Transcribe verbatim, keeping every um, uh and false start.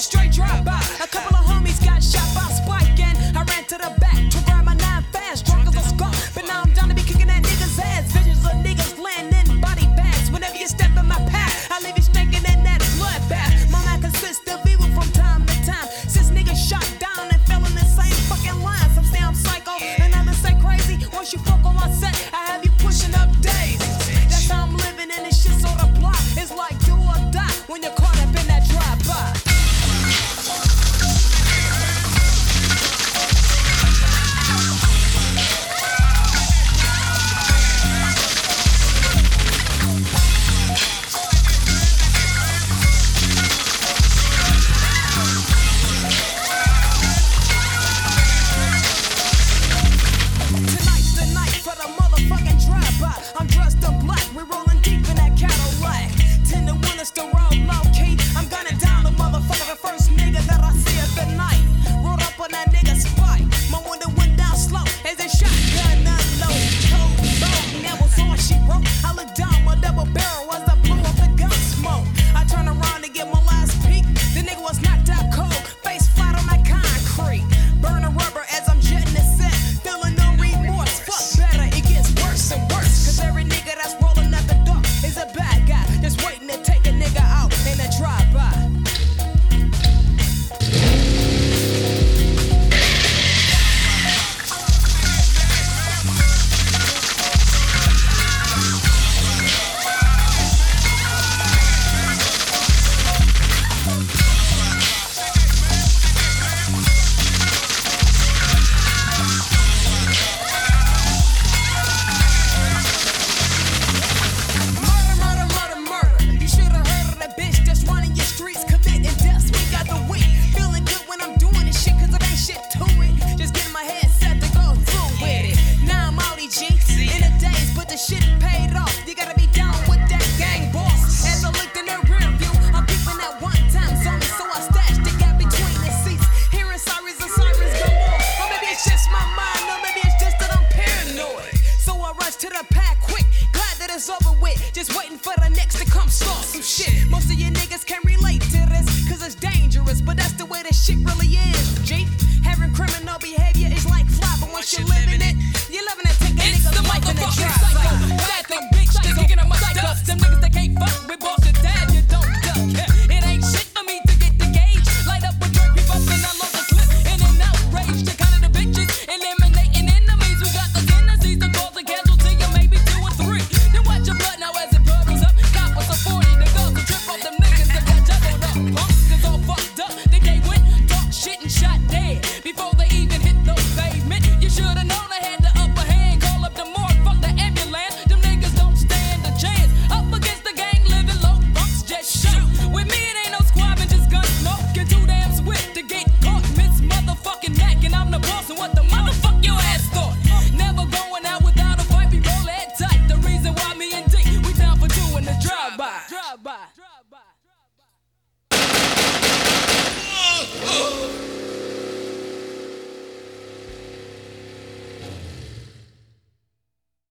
straight drive-by. A couple of homies got shot by Spike, and I ran to the back to grab my nine fast, drunk as a skunk. But now I'm down to be kicking that nigga's ass. Visions of niggas laying in body bags. Whenever you step in my path, I leave you stinking in that bloodbath. My mind consists of evil from time to time. Since niggas shot down and fell in the same fucking line. Some say I'm psycho, and others say crazy. Once you fuck on my set,